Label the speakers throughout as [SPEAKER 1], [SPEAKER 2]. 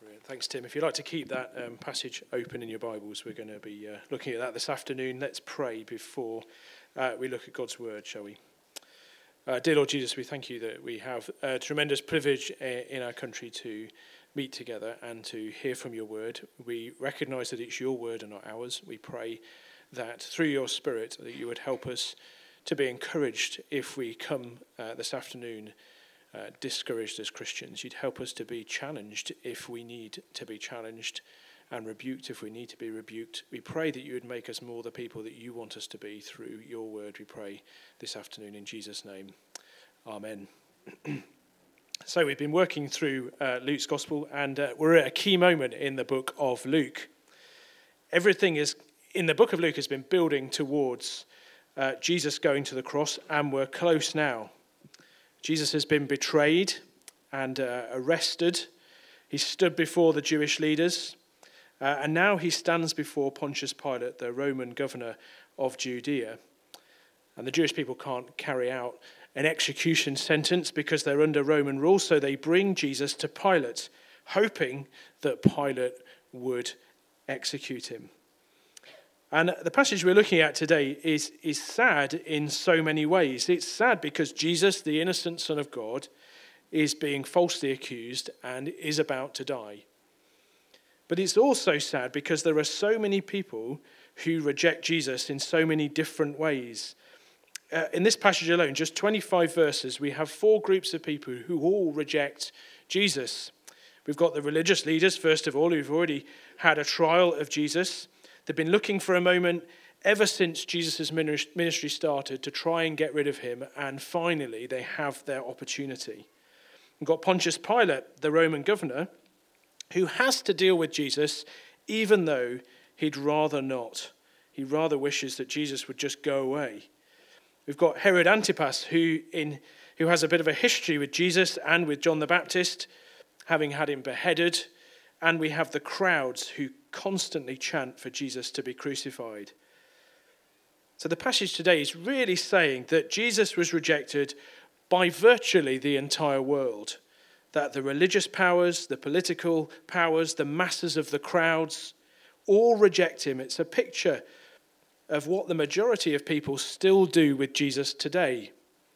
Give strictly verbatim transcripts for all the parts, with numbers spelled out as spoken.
[SPEAKER 1] Brilliant. Thanks, Tim. If you'd like to keep that um, passage open in your Bibles, we're going to be uh, looking at that this afternoon. Let's pray before uh, we look at God's word, shall we? Uh, dear Lord Jesus, we thank you that we have a tremendous privilege uh, in our country to meet together and to hear from your word. We recognise that it's your word and not ours. We pray that through your Spirit that you would help us to be encouraged if we come uh, this afternoon uh, discouraged as Christians. You'd help us to be challenged if we need to be challenged, and rebuked if we need to be rebuked. We pray that you would make us more the people that you want us to be through your word, we pray this afternoon in Jesus' name. Amen. So we've been working through uh, Luke's Gospel, and uh, we're at a key moment in the book of Luke. Everything is in the book of Luke has been building towards uh, Jesus going to the cross, and we're close now. Jesus has been betrayed and uh, arrested. He stood before the Jewish leaders. Uh, and now he stands before Pontius Pilate, the Roman governor of Judea. And the Jewish people can't carry out an execution sentence because they're under Roman rule, so they bring Jesus to Pilate, hoping that Pilate would execute him. And the passage we're looking at today is, is sad in so many ways. It's sad because Jesus, the innocent Son of God, is being falsely accused and is about to die. But it's also sad because there are so many people who reject Jesus in so many different ways. Uh, in this passage alone, just twenty-five verses, we have four groups of people who all reject Jesus. We've got the religious leaders, first of all, who've already had a trial of Jesus. They've been looking for a moment ever since Jesus' ministry started to try and get rid of him, and finally they have their opportunity. We've got Pontius Pilate, the Roman governor, who has to deal with Jesus even though he'd rather not. He rather wishes that Jesus would just go away. We've got Herod Antipas, who in who has a bit of a history with Jesus and with John the Baptist, having had him beheaded. And we have the crowds who constantly chant for Jesus to be crucified. So the passage today is really saying that Jesus was rejected by virtually the entire world. That the religious powers, the political powers, the masses of the crowds all reject him. It's a picture of what the majority of people still do with Jesus today.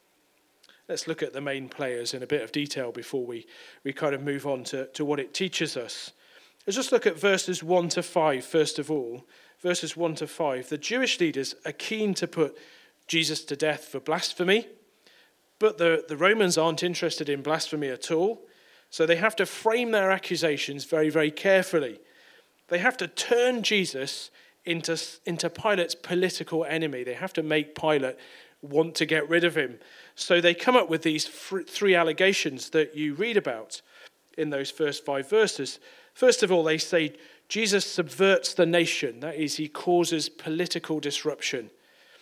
[SPEAKER 1] Let's look at the main players in a bit of detail before we, we kind of move on to, to what it teaches us. Let's just look at verses one to five first of all. Verses one to five. The Jewish leaders are keen to put Jesus to death for blasphemy, but the, the Romans aren't interested in blasphemy at all. So they have to frame their accusations very, very carefully. They have to turn Jesus into, into Pilate's political enemy. They have to make Pilate want to get rid of him. So they come up with these three allegations that you read about in those first five verses. First of all, they say Jesus subverts the nation. That is, he causes political disruption.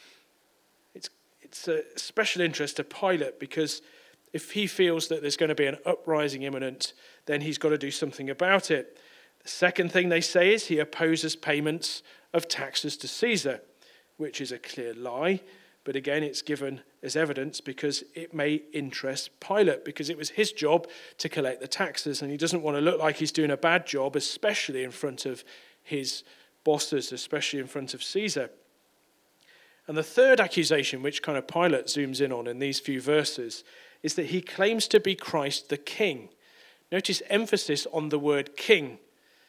[SPEAKER 1] It's, it's a special interest to Pilate because if he feels that there's going to be an uprising imminent, then he's got to do something about it. The second thing they say is he opposes payments of taxes to Caesar, which is a clear lie. But again, it's given as evidence because it may interest Pilate, because it was his job to collect the taxes, and he doesn't want to look like he's doing a bad job, especially in front of his bosses, especially in front of Caesar. And the third accusation, which kind of Pilate zooms in on in these few verses, is that he claims to be Christ the King. Notice emphasis on the word king.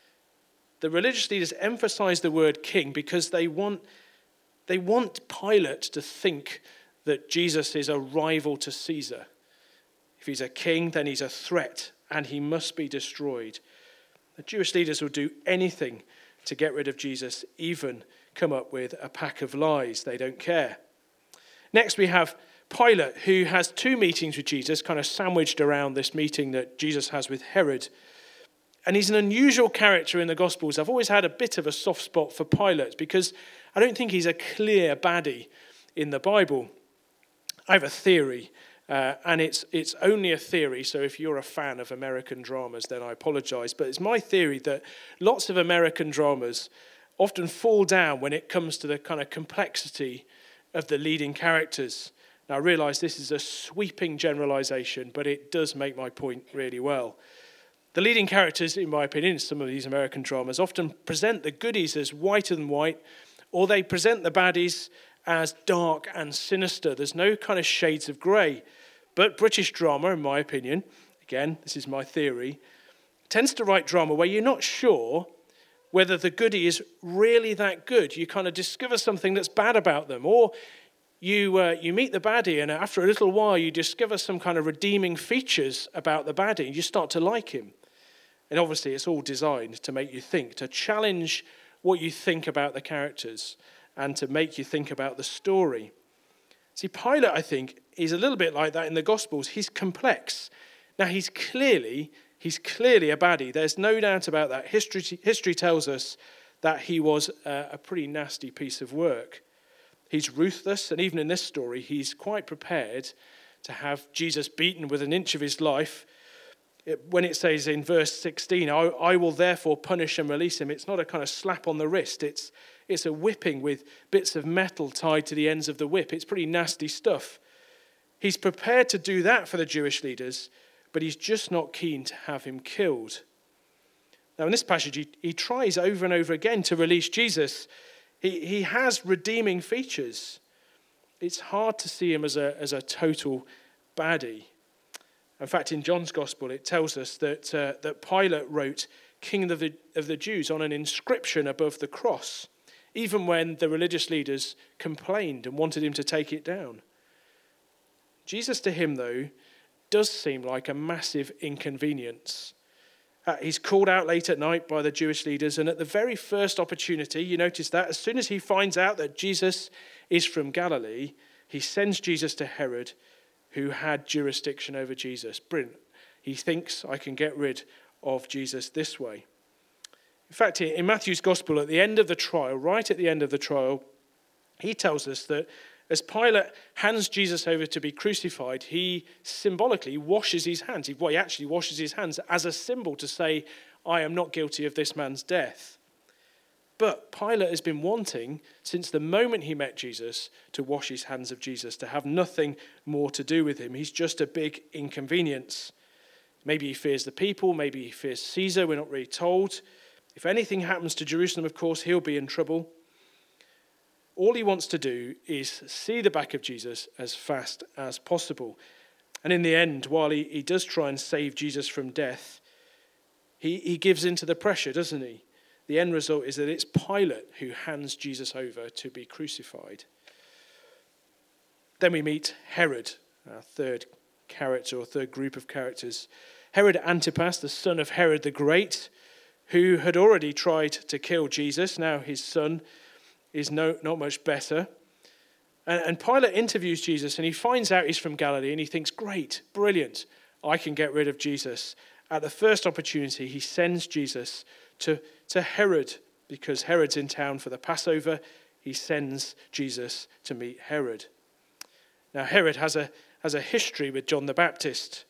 [SPEAKER 1] The religious leaders emphasize the word king because they want, they want Pilate to think that Jesus is a rival to Caesar. If he's a king, then he's a threat and he must be destroyed. The Jewish leaders will do anything to get rid of Jesus, even come up with a pack of lies. They don't care. Next we have Pilate, who has two meetings with Jesus, kind of sandwiched around this meeting that Jesus has with Herod. And he's an unusual character in the Gospels. I've always had a bit of a soft spot for Pilate because I don't think he's a clear baddie in the Bible. I have a theory, uh, and it's it's only a theory, so if you're a fan of American dramas, then I apologize. But it's my theory that lots of American dramas often fall down when it comes to the kind of complexity of the leading characters. Now, I realize this is a sweeping generalization, but it does make my point really well. The leading characters, in my opinion, in some of these American dramas, often present the goodies as whiter than white, or they present the baddies as dark and sinister. There's no kind of shades of grey. But British drama, in my opinion, again, this is my theory, tends to write drama where you're not sure whether the goodie is really that good. You kind of discover something that's bad about them, or you uh, you meet the baddie, and after a little while you discover some kind of redeeming features about the baddie, and you start to like him. And obviously it's all designed to make you think, to challenge what you think about the characters, and to make you think about the story. See, Pilate, I think, is a little bit like that in the Gospels. He's complex. Now, he's clearly, he's clearly a baddie. There's no doubt about that. History, history tells us that he was a, a pretty nasty piece of work. He's ruthless, and even in this story, he's quite prepared to have Jesus beaten with an inch of his life. It, when it says in verse sixteen, I, I will therefore punish and release him, it's not a kind of slap on the wrist. It's It's a whipping with bits of metal tied to the ends of the whip. It's pretty nasty stuff. He's prepared to do that for the Jewish leaders, but he's just not keen to have him killed. Now, in this passage, he, he tries over and over again to release Jesus. He, he has redeeming features. It's hard to see him as a, as a total baddie. In fact, in John's Gospel, it tells us that, uh, that Pilate wrote King of the, of the Jews on an inscription above the cross, even when the religious leaders complained and wanted him to take it down. Jesus to him, though, does seem like a massive inconvenience. Uh, he's called out late at night by the Jewish leaders, and at the very first opportunity, you notice that, as soon as he finds out that Jesus is from Galilee, he sends Jesus to Herod, who had jurisdiction over Jesus. Brilliant. He thinks, I can get rid of Jesus this way. In fact, in Matthew's Gospel, at the end of the trial, right at the end of the trial, he tells us that as Pilate hands Jesus over to be crucified, he symbolically washes his hands. Well, he actually washes his hands as a symbol to say, I am not guilty of this man's death. But Pilate has been wanting, since the moment he met Jesus, to wash his hands of Jesus, to have nothing more to do with him. He's just a big inconvenience. Maybe he fears the people, maybe he fears Caesar, we're not really told. If anything happens to Jerusalem, of course, he'll be in trouble. All he wants to do is see the back of Jesus as fast as possible. And in the end, while he, he does try and save Jesus from death, he, he gives into the pressure, doesn't he? The end result is that it's Pilate who hands Jesus over to be crucified. Then we meet Herod, our third character or third group of characters. Herod Antipas, the son of Herod the Great, who had already tried to kill Jesus. Now his son is no, not much better. And, and Pilate interviews Jesus, and he finds out he's from Galilee, and he thinks, great, brilliant, I can get rid of Jesus. At the first opportunity, he sends Jesus to, to Herod, because Herod's in town for the Passover. He sends Jesus to meet Herod. Now, Herod has a, has a history with John the Baptist,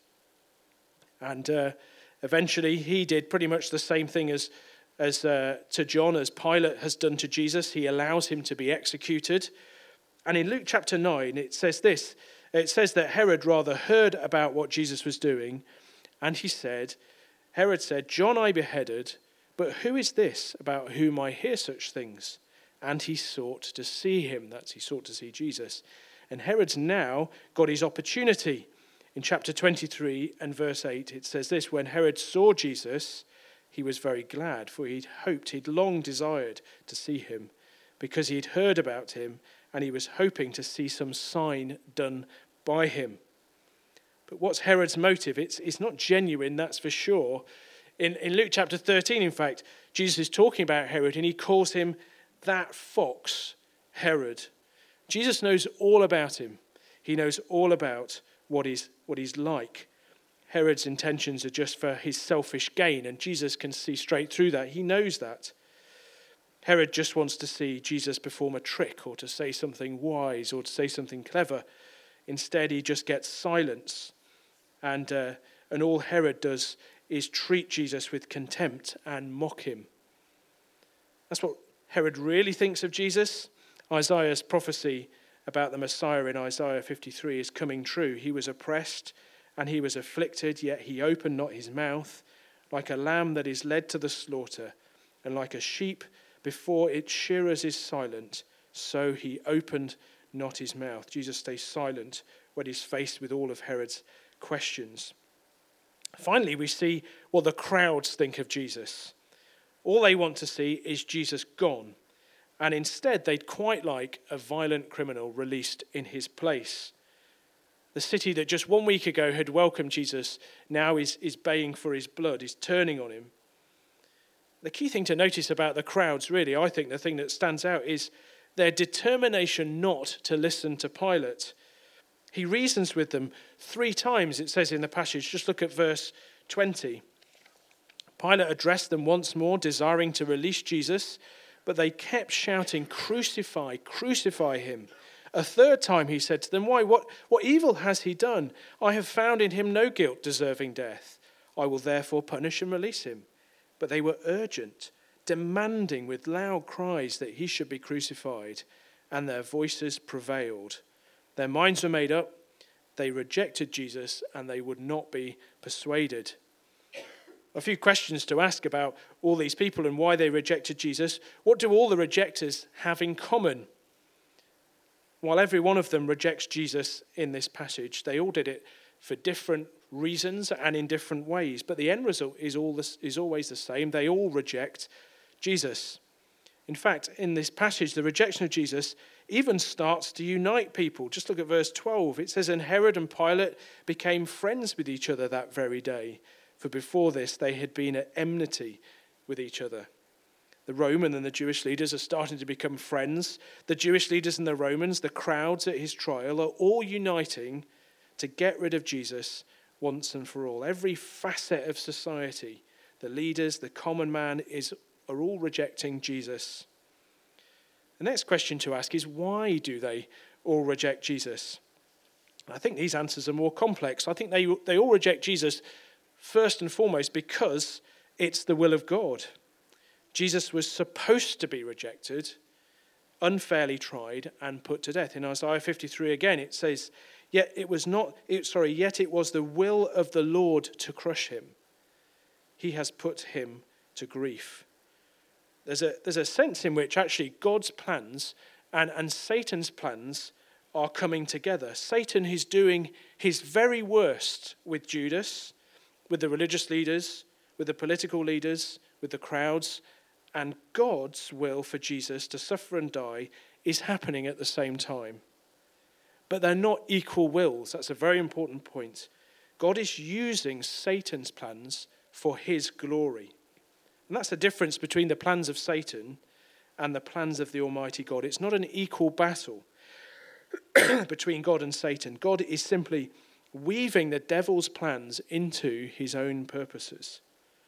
[SPEAKER 1] and uh, eventually he did pretty much the same thing as, as uh, to John as Pilate has done to Jesus. He allows him to be executed. And in Luke chapter nine, it says this. It says that Herod rather heard about what Jesus was doing, and he said, Herod said, John I beheaded, but who is this about whom I hear such things? And he sought to see him. That's he sought to see Jesus. And Herod's now got his opportunity. In chapter twenty-three and verse eight, it says this, when Herod saw Jesus, he was very glad, for he'd hoped, he'd long desired to see him, because he'd heard about him, and he was hoping to see some sign done by him. But what's Herod's motive? It's, it's not genuine, that's for sure. In, in Luke chapter thirteen, in fact, Jesus is talking about Herod, and he calls him that fox, Herod. Jesus knows all about him. He knows all about what he's, what he's like. Herod's intentions are just for his selfish gain, and Jesus can see straight through that. He knows that. Herod just wants to see Jesus perform a trick, or to say something wise, or to say something clever. Instead, he just gets silence. And, uh, and all Herod does is treat Jesus with contempt and mock him. That's what Herod really thinks of Jesus. Isaiah's prophecy about the Messiah in Isaiah fifty-three is coming true. He was oppressed and he was afflicted, yet he opened not his mouth. like a lamb that is led to the slaughter, and like a sheep before its shearers is silent, so he opened not his mouth. Jesus stays silent when he's faced with all of Herod's questions. Finally, we see what the crowds think of Jesus. All they want to see is Jesus gone, and instead they'd quite like a violent criminal released in his place. The city that just one week ago had welcomed Jesus now is, is baying for his blood, is turning on him. The key thing to notice about the crowds, really, I think the thing that stands out is their determination not to listen to Pilate. He reasons with them three times, it says in the passage. Just look at verse twenty. Pilate addressed them once more, desiring to release Jesus, but they kept shouting, "Crucify, crucify him." A third time he said to them, "Why, what, what evil has he done? I have found in him no guilt deserving death. I will therefore punish and release him." But they were urgent, demanding with loud cries that he should be crucified, and their voices prevailed. Their minds were made up, they rejected Jesus, and they would not be persuaded. A few questions to ask about all these people and why they rejected Jesus. What do all the rejectors have in common? While every one of them rejects Jesus in this passage, they all did it for different reasons and in different ways. But the end result is all this, is always the same. They all reject Jesus. In fact, in this passage, the rejection of Jesus even starts to unite people. Just look at verse twelve. It says, "And Herod and Pilate became friends with each other that very day. For before this, they had been at enmity with each other." The Roman and the Jewish leaders are starting to become friends. The Jewish leaders and the Romans, the crowds at his trial, are all uniting to get rid of Jesus once and for all. Every facet of society, the leaders, the common man, is are all rejecting Jesus. The next question to ask is, why do they all reject Jesus? I think these answers are more complex. I think they they all reject Jesus first and foremost because it's the will of God. Jesus was supposed to be rejected, unfairly tried, and put to death. In Isaiah fifty-three again, it says, "Yet it was not, it, sorry, yet it was the will of the Lord to crush him. He has put him to grief." There's a there's a sense in which actually God's plans and, and Satan's plans are coming together. Satan is doing his very worst with Judas, with the religious leaders, with the political leaders, with the crowds, and God's will for Jesus to suffer and die is happening at the same time. But they're not equal wills. That's a very important point. God is using Satan's plans for his glory. And that's the difference between the plans of Satan and the plans of the Almighty God. It's not an equal battle between God and Satan. God is simply weaving the devil's plans into his own purposes.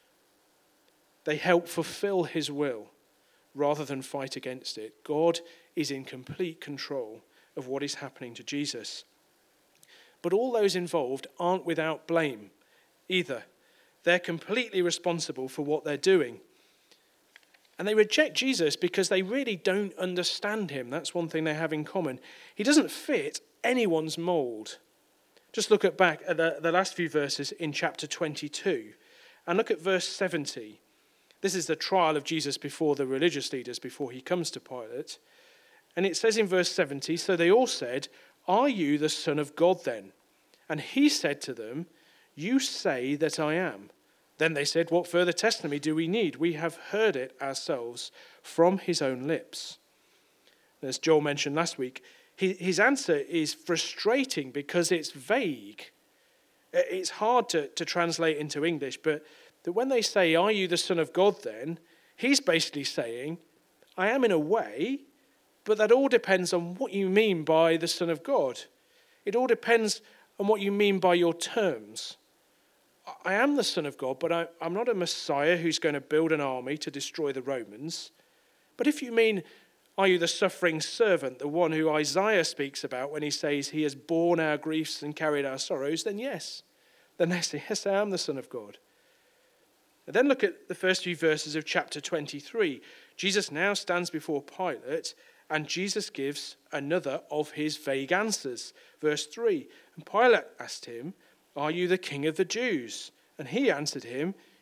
[SPEAKER 1] They help fulfill his will rather than fight against it. God is in complete control of what is happening to Jesus. But all those involved aren't without blame either. They're completely responsible for what they're doing. And they reject Jesus because they really don't understand him. That's one thing they have in common. He doesn't fit anyone's mold. Just look at back at the, the last few verses in chapter twenty-two and look at verse seventy. This is the trial of Jesus before the religious leaders, before he comes to Pilate. And it says in verse seventy, "So they all said, 'Are you the Son of God then?' And he said to them, 'You say that I am.' Then they said, 'What further testimony do we need? We have heard it ourselves from his own lips.'" As Joel mentioned last week, his answer is frustrating because it's vague. It's hard to, to translate into English, but that when they say, "Are you the Son of God then?" he's basically saying, "I am in a way, but that all depends on what you mean by the Son of God. It all depends on what you mean by your terms. I am the Son of God, but I, I'm not a Messiah who's going to build an army to destroy the Romans. But if you mean, are you the suffering servant, the one who Isaiah speaks about when he says he has borne our griefs and carried our sorrows, then yes. Then they say, yes, I am the Son of God." And then look at the first few verses of chapter twenty-three. Jesus now stands before Pilate, and Jesus gives another of his vague answers. Verse three, "And Pilate asked him, 'Are you the King of the Jews?' And he answered him,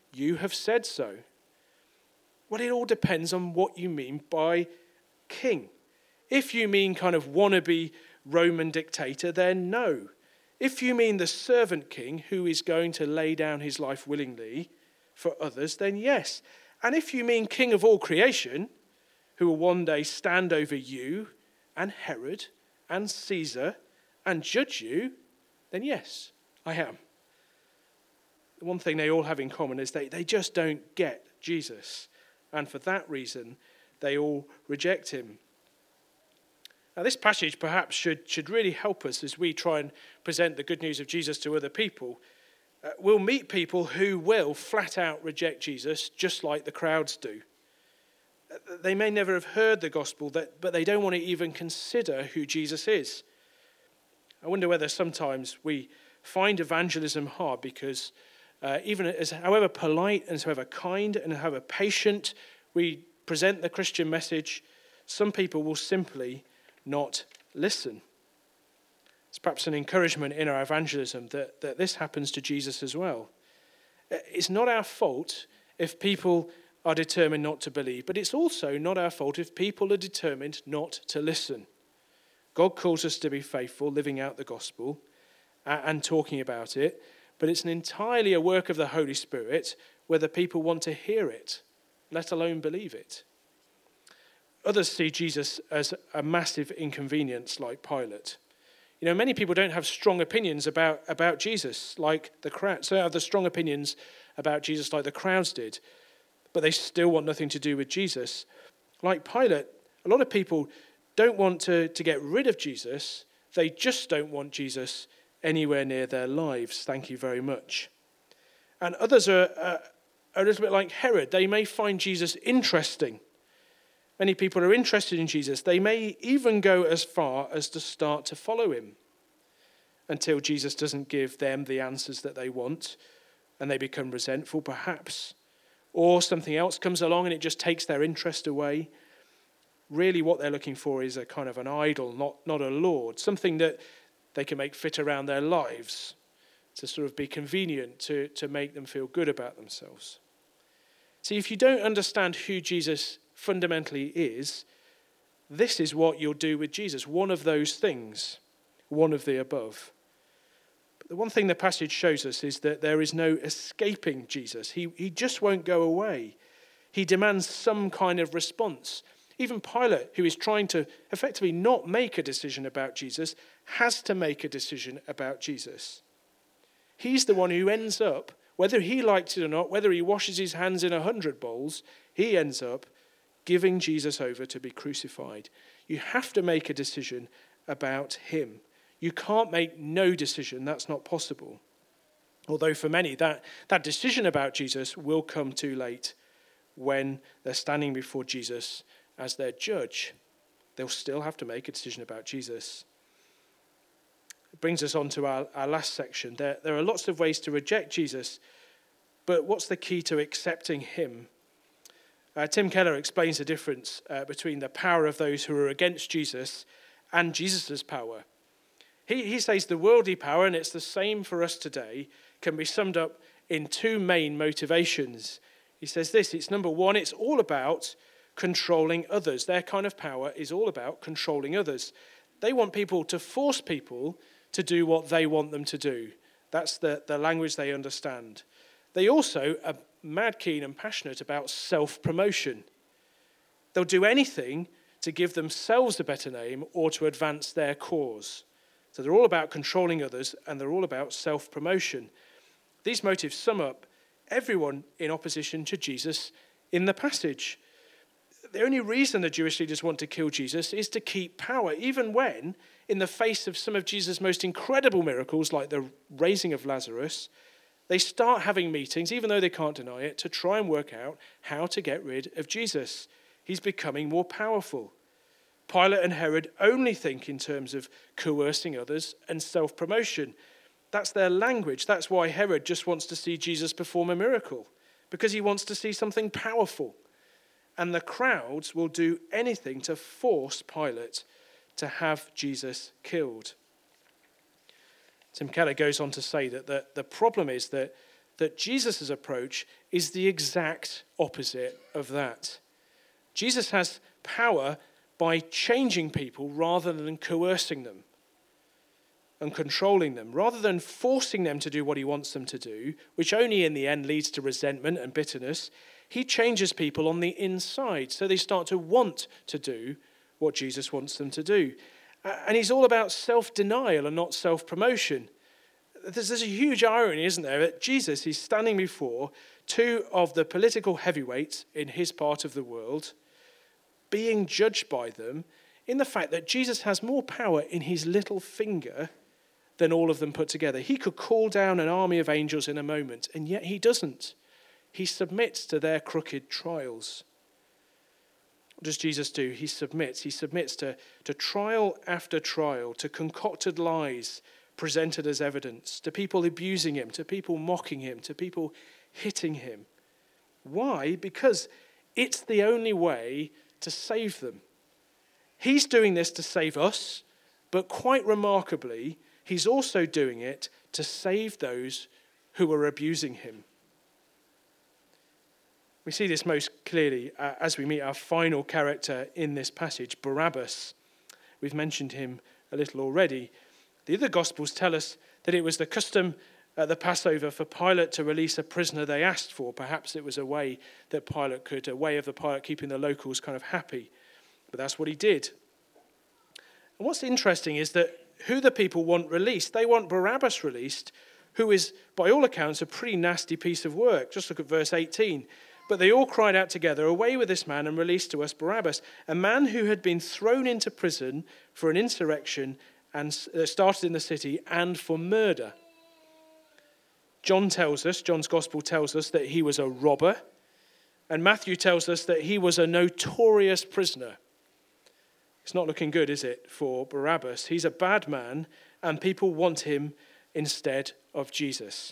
[SPEAKER 1] You have said so. Well, it all depends on what you mean by king. If you mean kind of wannabe Roman dictator, then no. If you mean the servant king who is going to lay down his life willingly for others, then yes. And if you mean king of all creation, who will one day stand over you and Herod and Caesar and judge you, then yes, I am. The one thing they all have in common is they, they just don't get Jesus. And for that reason, they all reject him. Now, this passage perhaps should, should really help us as we try and present the good news of Jesus to other people. Uh, we'll meet people who will flat out reject Jesus, just like the crowds do. Uh, they may never have heard the gospel, that, but they don't want to even consider who Jesus is. I wonder whether sometimes we find evangelism hard because uh, even as however polite and however kind and however patient we present the Christian message, some people will simply not listen. It's perhaps an encouragement in our evangelism that, that this happens to Jesus as well. It's not our fault if people are determined not to believe, but it's also not our fault if people are determined not to listen. God calls us to be faithful, living out the gospel and talking about it, but it's an entirely a work of the Holy Spirit whether people want to hear it, let alone believe it. Others see Jesus as a massive inconvenience, like Pilate. You know, many people don't have strong opinions about, about Jesus, like the crowd. So they have the strong opinions about Jesus like the crowds did, but they still want nothing to do with Jesus. Like Pilate, a lot of people don't want to, to get rid of Jesus. They just don't want Jesus anywhere near their lives. Thank you very much. And others are, uh, are a little bit like Herod. They may find Jesus interesting. Many people are interested in Jesus. They may even go as far as to start to follow him until Jesus doesn't give them the answers that they want and they become resentful perhaps. Or something else comes along and it just takes their interest away. Really what they're looking for is a kind of an idol, not, not a Lord, something that they can make fit around their lives to sort of be convenient, to, to make them feel good about themselves. See, if you don't understand who Jesus fundamentally is, this is what you'll do with Jesus. One of those things, one of the above. But the one thing the passage shows us is that there is no escaping Jesus. He, he just won't go away. He demands some kind of response. Even Pilate, who is trying to effectively not make a decision about Jesus, has to make a decision about Jesus. He's the one who ends up, whether he likes it or not, whether he washes his hands in a hundred bowls, he ends up giving Jesus over to be crucified. You have to make a decision about him. You can't make no decision. That's not possible. Although for many, that, that decision about Jesus will come too late when they're standing before Jesus as their judge. They'll still have to make a decision about Jesus. It brings us on to our, our last section. There, there are lots of ways to reject Jesus, but what's the key to accepting him? Uh, Tim Keller explains the difference uh, between the power of those who are against Jesus and Jesus' power. He, he says the worldly power, and it's the same for us today, can be summed up in two main motivations. He says this, it's number one, it's all about controlling others. Their kind of power is all about controlling others. They want people to force people to do what they want them to do. That's the, the language they understand. They also are mad keen and passionate about self-promotion. They'll do anything to give themselves a better name or to advance their cause. So they're all about controlling others and they're all about self-promotion. These motives sum up everyone in opposition to Jesus in the passage. The only reason the Jewish leaders want to kill Jesus is to keep power, even when, in the face of some of Jesus' most incredible miracles, like the raising of Lazarus, they start having meetings, even though they can't deny it, to try and work out how to get rid of Jesus. He's becoming more powerful. Pilate and Herod only think in terms of coercing others and self-promotion. That's their language. That's why Herod just wants to see Jesus perform a miracle, because he wants to see something powerful. And the crowds will do anything to force Pilate to have Jesus killed. Tim Keller goes on to say that the, the problem is that that Jesus' approach is the exact opposite of that. Jesus has power by changing people rather than coercing them and controlling them, rather than forcing them to do what he wants them to do, which only in the end leads to resentment and bitterness. He changes people on the inside so they start to want to do what Jesus wants them to do. And he's all about self-denial and not self-promotion. There's, there's a huge irony, isn't there, that Jesus is standing before two of the political heavyweights in his part of the world, being judged by them in the fact that Jesus has more power in his little finger than all of them put together. He could call down an army of angels in a moment, and yet he doesn't. He submits to their crooked trials. What does Jesus do? He submits. He submits to, to trial after trial, to concocted lies presented as evidence, to people abusing him, to people mocking him, to people hitting him. Why? Because it's the only way to save them. He's doing this to save us, but quite remarkably, he's also doing it to save those who are abusing him. We see this most clearly uh, as we meet our final character in this passage, Barabbas. We've mentioned him a little already. The other Gospels tell us that it was the custom at the Passover for Pilate to release a prisoner they asked for. Perhaps it was a way that Pilate could, a way of the Pilate keeping the locals kind of happy. But that's what he did. And what's interesting is that who the people want released, they want Barabbas released, who is, by all accounts, a pretty nasty piece of work. Just look at verse eighteen. But they all cried out together, "Away with this man and release to us Barabbas, a man who had been thrown into prison for an insurrection and uh, started in the city and for murder." John tells us, John's gospel tells us that he was a robber, and Matthew tells us that he was a notorious prisoner. It's not looking good, is it, for Barabbas? He's a bad man, and people want him instead of Jesus.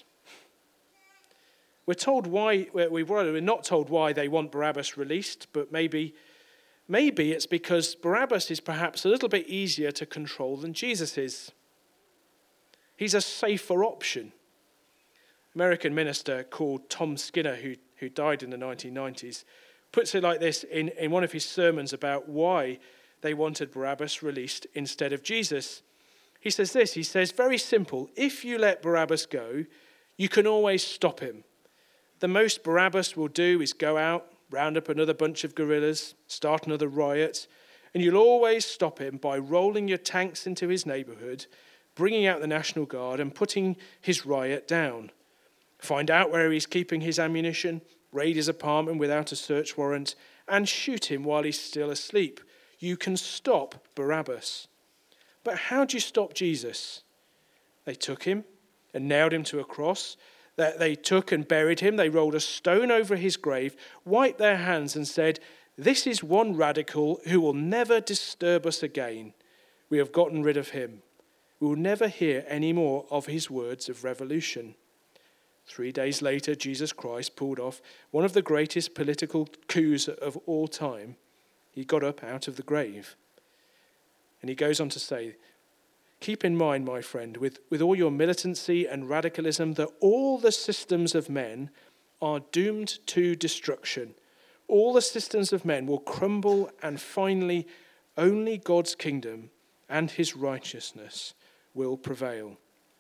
[SPEAKER 1] We're told why, we're not told why they want Barabbas released, but maybe, maybe it's because Barabbas is perhaps a little bit easier to control than Jesus is. He's a safer option. American minister called Tom Skinner, who, who died in the nineteen nineties, puts it like this in, in one of his sermons about why they wanted Barabbas released instead of Jesus. He says this, he says, very simple, if you let Barabbas go, you can always stop him. The most Barabbas will do is go out, round up another bunch of guerrillas, start another riot, and you'll always stop him by rolling your tanks into his neighborhood, bringing out the National Guard and putting his riot down. Find out where he's keeping his ammunition, raid his apartment without a search warrant, and shoot him while he's still asleep. You can stop Barabbas. But how do you stop Jesus? They took him and nailed him to a cross. They took and buried him. They rolled a stone over his grave, wiped their hands and said, "This is one radical who will never disturb us again. We have gotten rid of him. We will never hear any more of his words of revolution." Three days later, Jesus Christ pulled off one of the greatest political coups of all time. He got up out of the grave. And he goes on to say, keep in mind, my friend, with, with all your militancy and radicalism, that all the systems of men are doomed to destruction. All the systems of men will crumble, and finally, only God's kingdom and his righteousness will prevail.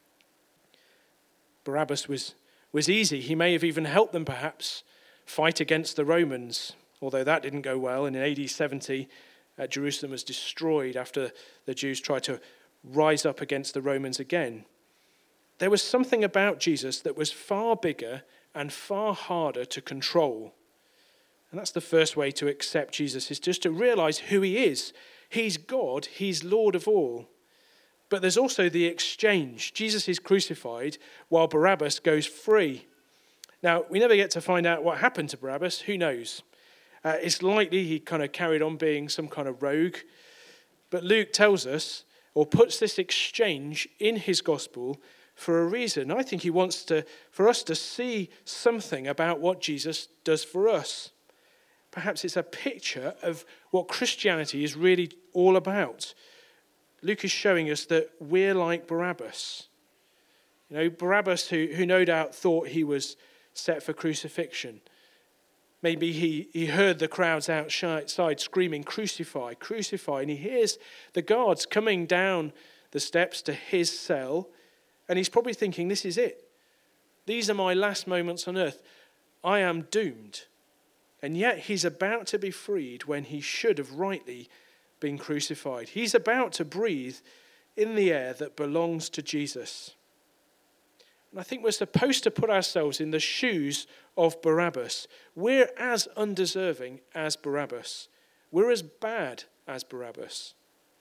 [SPEAKER 1] Barabbas was, was easy. He may have even helped them, perhaps, fight against the Romans, although that didn't go well. And in A D seventy, uh, Jerusalem was destroyed after the Jews tried to rise up against the Romans again. There was something about Jesus that was far bigger and far harder to control. And that's the first way to accept Jesus, is just to realize who he is. He's God, he's Lord of all. But there's also the exchange. Jesus is crucified while Barabbas goes free. Now, we never get to find out what happened to Barabbas. Who knows? Uh, it's likely he kind of carried on being some kind of rogue. But Luke tells us, or puts this exchange in his gospel for a reason. I think he wants to, for us to see something about what Jesus does for us. Perhaps it's a picture of what Christianity is really all about. Luke is showing us that we're like Barabbas. You know, Barabbas, who, who no doubt thought he was set for crucifixion. Maybe he, he heard the crowds outside screaming, "Crucify, crucify," and he hears the guards coming down the steps to his cell, and he's probably thinking, this is it. These are my last moments on earth. I am doomed. And yet he's about to be freed when he should have rightly been crucified. He's about to breathe in the air that belongs to Jesus. And I think we're supposed to put ourselves in the shoes of Barabbas. We're as undeserving as Barabbas. We're as bad as Barabbas.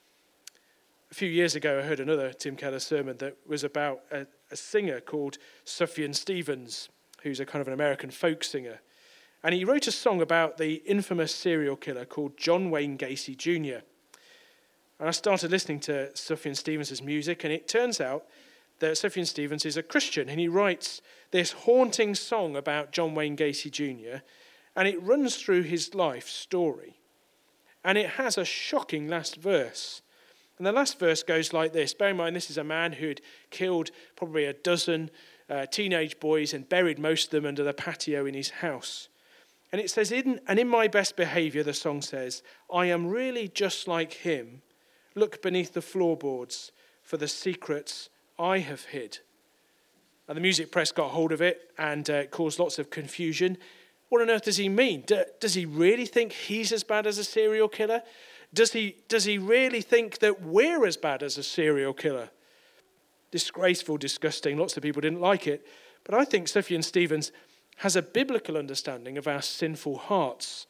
[SPEAKER 1] A few years ago, I heard another Tim Keller sermon that was about a, a singer called Sufjan Stevens, who's a kind of an American folk singer. And he wrote a song about the infamous serial killer called John Wayne Gacy Junior And I started listening to Sufjan Stevens' music, and it turns out that Sufjan Stevens is a Christian, and he writes this haunting song about John Wayne Gacy Junior, and it runs through his life story. And it has a shocking last verse. And the last verse goes like this. Bear in mind, this is a man who had killed probably a dozen uh, teenage boys and buried most of them under the patio in his house. And it says, in, and in my best behavior, the song says, I am really just like him. Look beneath the floorboards for the secrets I have hid. And the music press got hold of it and uh, caused lots of confusion. What on earth does he mean? Do, does he really think he's as bad as a serial killer? Does he, does he really think that we're as bad as a serial killer? Disgraceful, disgusting. Lots of people didn't like it. But I think Sufjan Stevens has a biblical understanding of our sinful hearts.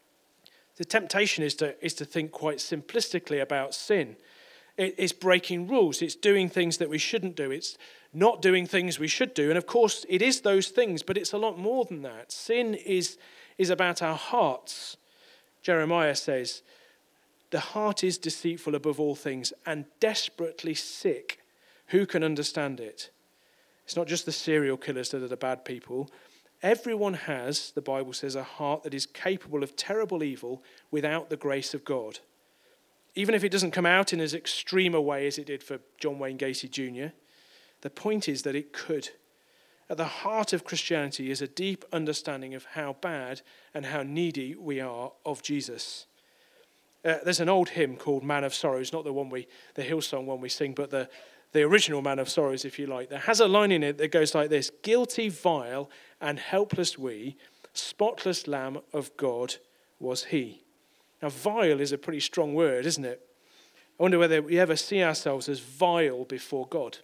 [SPEAKER 1] The temptation is to, is to think quite simplistically about sin. It's breaking rules. It's doing things that we shouldn't do. It's not doing things we should do. And of course, it is those things, but it's a lot more than that. Sin is, is about our hearts. Jeremiah says, the heart is deceitful above all things and desperately sick. Who can understand it? It's not just the serial killers that are the bad people. Everyone has, the Bible says, a heart that is capable of terrible evil without the grace of God. Even if it doesn't come out in as extreme a way as it did for John Wayne Gacy Junior, the point is that it could. At the heart of Christianity is a deep understanding of how bad and how needy we are of Jesus. Uh, there's an old hymn called Man of Sorrows, not the one we, the Hillsong one we sing, but the, the original Man of Sorrows, if you like. There has a line in it that goes like this: guilty, vile, and helpless we, spotless Lamb of God was he. Now, vile is a pretty strong word, isn't it? I wonder whether we ever see ourselves as vile before God.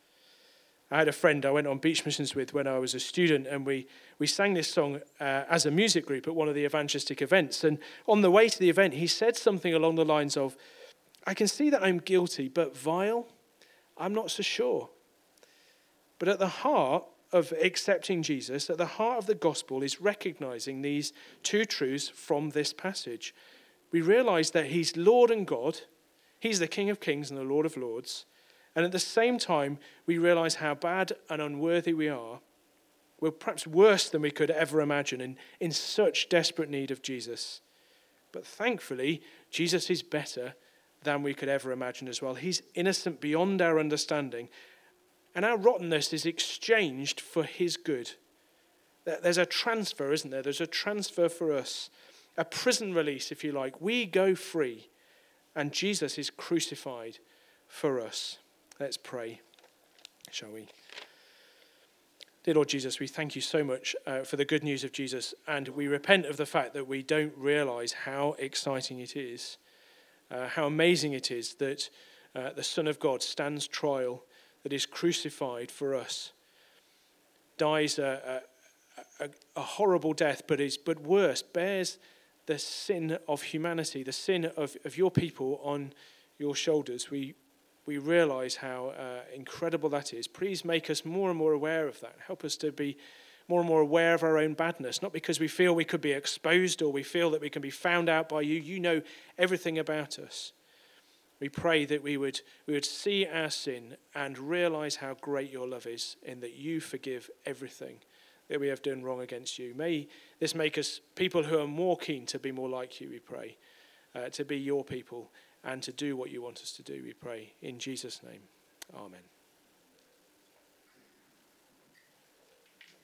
[SPEAKER 1] I had a friend I went on beach missions with when I was a student, and we, we sang this song uh, as a music group at one of the evangelistic events. And on the way to the event, he said something along the lines of, I can see that I'm guilty, but vile, I'm not so sure. But at the heart of accepting Jesus, at the heart of the gospel, is recognizing these two truths from this passage. We realize that he's Lord and God. He's the King of Kings and the Lord of Lords. And at the same time, we realize how bad and unworthy we are. We're perhaps worse than we could ever imagine and in such desperate need of Jesus. But thankfully, Jesus is better than we could ever imagine as well. He's innocent beyond our understanding. And our rottenness is exchanged for his good. There's a transfer, isn't there? There's a transfer for us. A prison release, if you like. We go free, and Jesus is crucified for us. Let's pray, shall we? Dear Lord Jesus, we thank you so much uh, for the good news of Jesus, and we repent of the fact that we don't realize how exciting it is, uh, how amazing it is that uh, the Son of God stands trial, that is crucified for us, dies a, a, a, a horrible death, but is but worse, bears the sin of humanity, the sin of, of your people on your shoulders. We we realize how uh, incredible that is. Please make us more and more aware of that. Help us to be more and more aware of our own badness, not because we feel we could be exposed or we feel that we can be found out by you. You know everything about us. We pray that we would we would see our sin and realize how great your love is in that you forgive everything that we have done wrong against you. May this make us people who are more keen to be more like you, we pray, uh, to be your people and to do what you want us to do, we pray. In Jesus' name, amen.